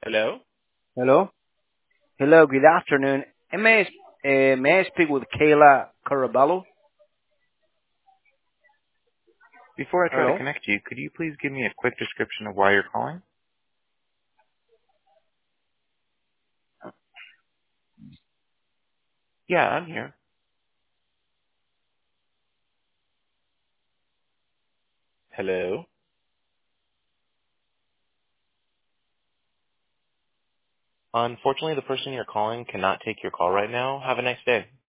Hello? Hello? Hello, good afternoon. May I speak with Kayla Caraballo? Before I try to Hello? connect you, could you please give me a quick description of why you're calling? Yeah, I'm here. Hello? Unfortunately, the person you're calling cannot take your call right now. Have a nice day.